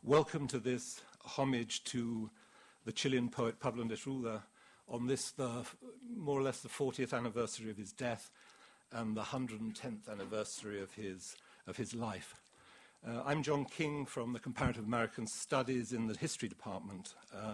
Welcome to this homage to the Chilean poet Pablo Neruda on this, more or less the 40th anniversary of his death and the 110th anniversary of his life. I'm John King from the Comparative American Studies in the History Department.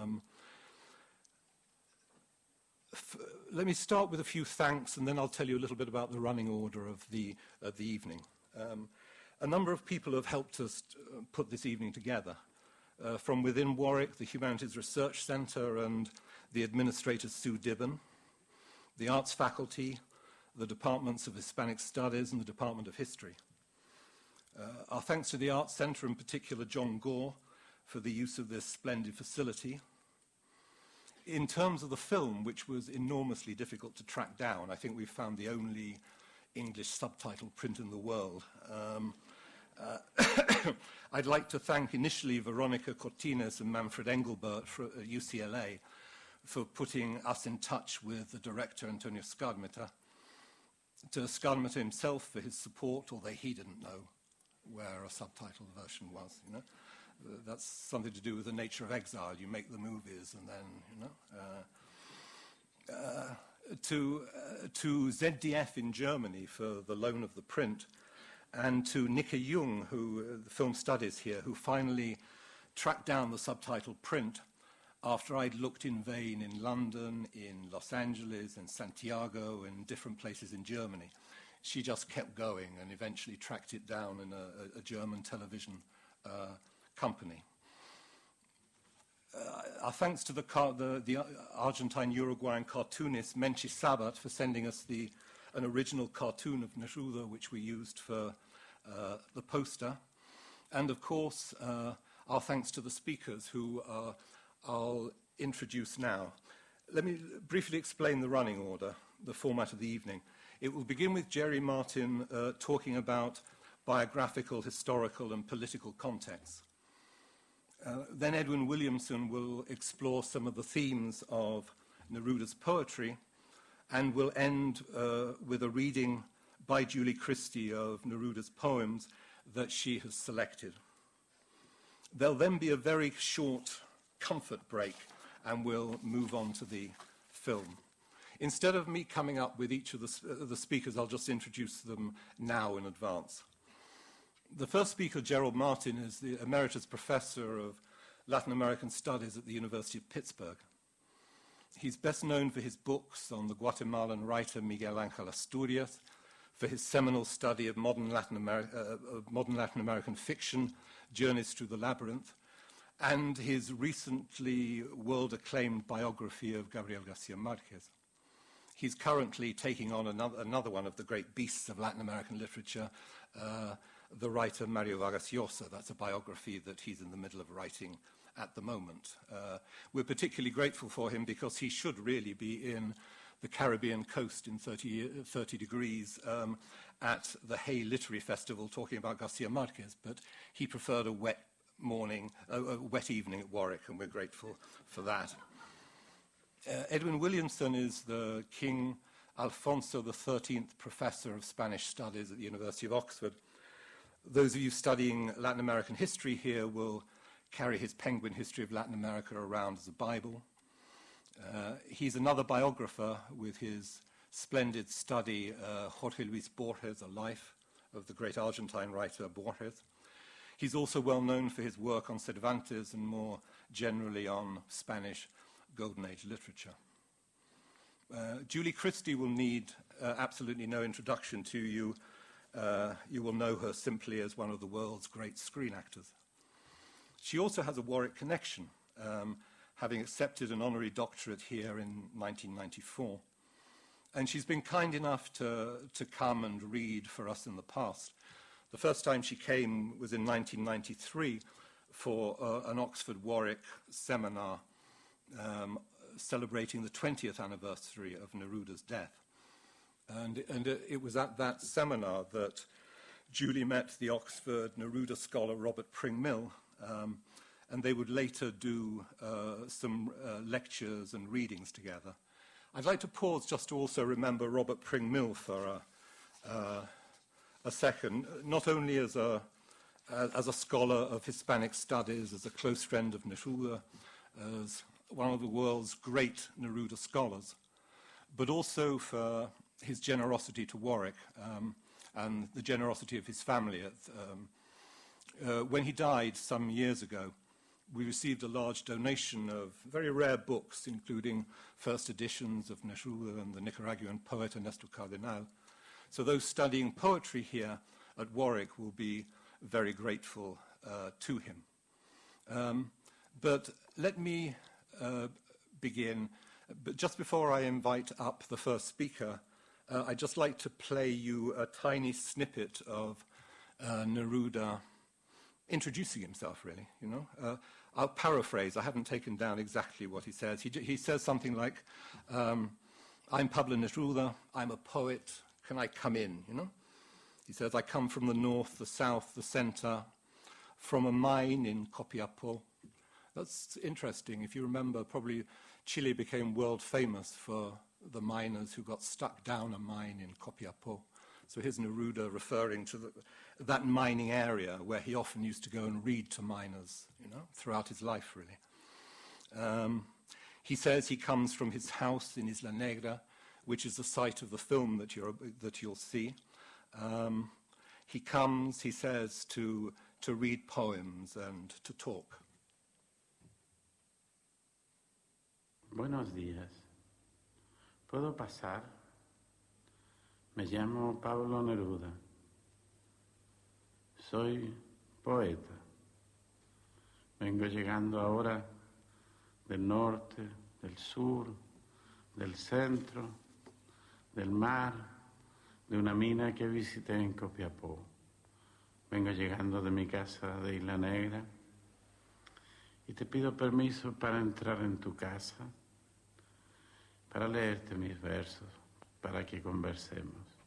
Let me start with a few thanks, and then I'll tell you a little bit about the running order of the evening. A number of people have helped us put this evening together. From within Warwick, the Humanities Research Centre and the administrator Sue Dibben, the Arts Faculty, the Departments of Hispanic Studies and the Department of History. Our thanks to the Arts Centre, in particular John Gore, for the use of this splendid facility. In terms of the film, which was enormously difficult to track down, I think we found the only English subtitle print in the world. I'd like to thank initially Veronica Cortines and Manfred Engelbert at UCLA for putting us in touch with the director, Antonio Scarmeta, to Scarmeta himself for his support, although he didn't know where a subtitle version was, you know. That's something to do with the nature of exile. You make the movies and then, you know. To ZDF in Germany for the loan of the print, and to Nika Jung, who the film studies here, who finally tracked down the subtitle print after I'd looked in vain in London, in Los Angeles, in Santiago, in different places in Germany. She just kept going and eventually tracked it down in a German television company. Our thanks to the Argentine-Uruguayan cartoonist Menchi Sabat for sending us an original cartoon of Neruda, which we used for the poster. And, of course, our thanks to the speakers, who I'll introduce now. Let me briefly explain the running order, the format of the evening. It will begin with Jerry Martin talking about biographical, historical, and political contexts. Then Edwin Williamson will explore some of the themes of Neruda's poetry, and will end with a reading by Julie Christie of Neruda's poems that she has selected. There'll then be a very short comfort break, and we'll move on to the film. Instead of me coming up with each of the speakers, I'll just introduce them now in advance. The first speaker, Gerald Martin, is the Emeritus Professor of Latin American Studies at the University of Pittsburgh. He's best known for his books on the Guatemalan writer Miguel Ángel Asturias, for his seminal study of modern Latin American fiction, Journeys Through the Labyrinth, and his recently world-acclaimed biography of Gabriel García Márquez. He's currently taking on another one of the great beasts of Latin American literature, the writer Mario Vargas Llosa. That's a biography that he's in the middle of writing at the moment. We're particularly grateful for him because he should really be in the Caribbean coast in 30 degrees at the Hay Literary Festival talking about García Márquez, but he preferred a wet evening at Warwick, and we're grateful for that. Edwin Williamson is the King Alfonso XIII Professor of Spanish Studies at the University of Oxford. Those of you studying Latin American history here will carry his Penguin History of Latin America around as a Bible. He's another biographer with his splendid study, Jorge Luis Borges, A Life of the great Argentine writer Borges. He's also well known for his work on Cervantes and more generally on Spanish Golden Age literature. Julie Christie will need absolutely no introduction to you. You will know her simply as one of the world's great screen actors. She also has a Warwick connection, having accepted an honorary doctorate here in 1994. And she's been kind enough to come and read for us in the past. The first time she came was in 1993 for an Oxford-Warwick seminar celebrating the 20th anniversary of Neruda's death. And it was at that seminar that Julie met the Oxford Neruda scholar Robert Pring-Mill, and they would later do some lectures and readings together. I'd like to pause just to also remember Robert Pring-Mill for a second, not only as a as a scholar of Hispanic studies, as a close friend of Neruda, as one of the world's great Neruda scholars, but also for his generosity to Warwick and the generosity of his family. When he died some years ago, we received a large donation of very rare books, including first editions of Neruda and the Nicaraguan poet Ernesto Cardenal. So those studying poetry here at Warwick will be very grateful to him. But let me begin. But just before I invite up the first speaker, I'd just like to play you a tiny snippet of Neruda introducing himself, really, you know. I'll paraphrase. I haven't taken down exactly what he says. He says something like, I'm Pablo Neruda, I'm a poet, can I come in, you know? He says, I come from the north, the south, the center, from a mine in Copiapó. That's interesting. If you remember, probably Chile became world famous for the miners who got stuck down a mine in Copiapó. So here's Neruda referring to that mining area where he often used to go and read to miners, you know, throughout his life, really. He says he comes from his house in Isla Negra, which is the site of the film that you'll see. He comes, he says, to read poems and to talk. Buenos días. ¿Puedo pasar? Me llamo Pablo Neruda. Soy poeta. Vengo llegando ahora del norte, del sur, del centro, del mar, de una mina que visité en Copiapó. Vengo llegando de mi casa de Isla Negra y te pido permiso para entrar en tu casa, para leerte mis versos, para que conversemos.